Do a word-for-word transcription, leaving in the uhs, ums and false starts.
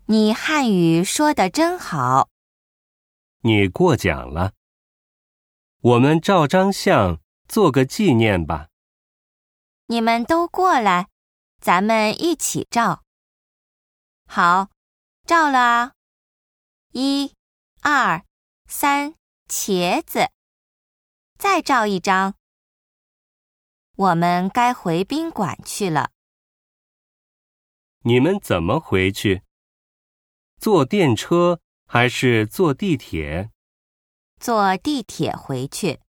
你汉语说得真好。 你过奖了。我们照张相，做个纪念吧。 你们都过来，咱们一起照。好，照了啊。一、二、三，茄子。再照一张。我们该回宾馆去了。 你们怎么回去？坐电车还是坐地铁？ 坐地铁回去。